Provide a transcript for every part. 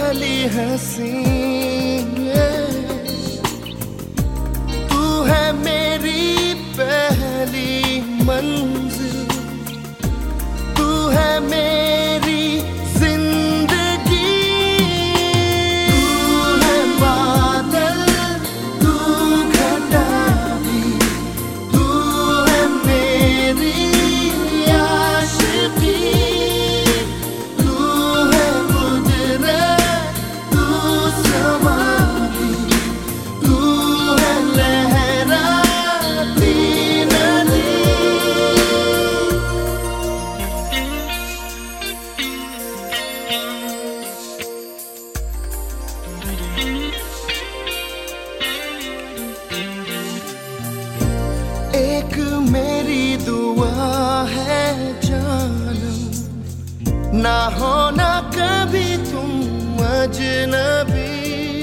पहली हंसी, तू है मेरी पहली मंजिल, तू है मेरी जिंदगी। तू है बादल, तू घटा भी, तू है मेरी आशिकी। एक मेरी दुआ है जानम, ना होना कभी तुम अजनबी।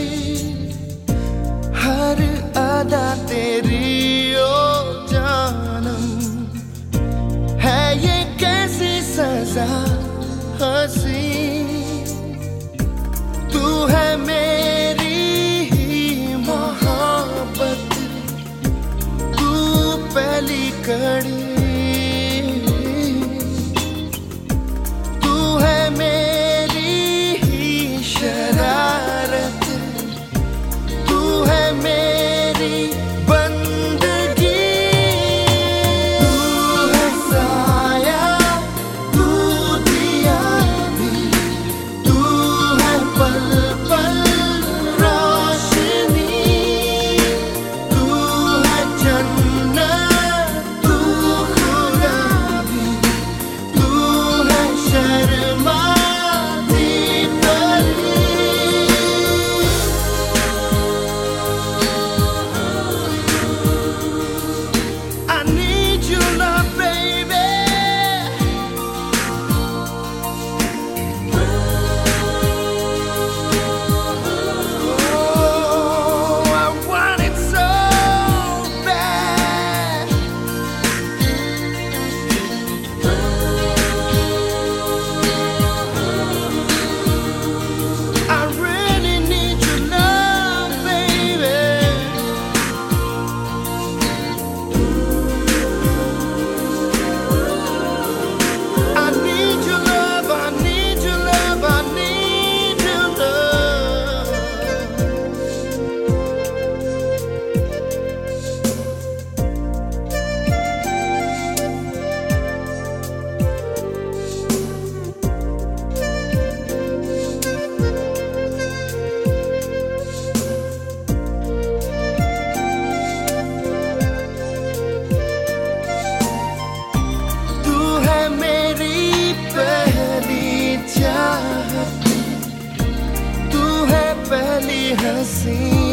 हर अदा तेरी ओ जानम, है ये कैसी सजा हंसी। तू है मेरी मोहब्बत, पहली कड़ी, तू है मेरी शरारत, तू है मेरी बंदगी। तू है साया, तू दिया भी, तू है पल पल रोशनी, तू है जन्नत, पहली हंसी।